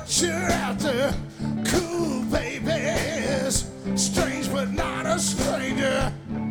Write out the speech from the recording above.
what you're after. Cool babies, strange but not a stranger.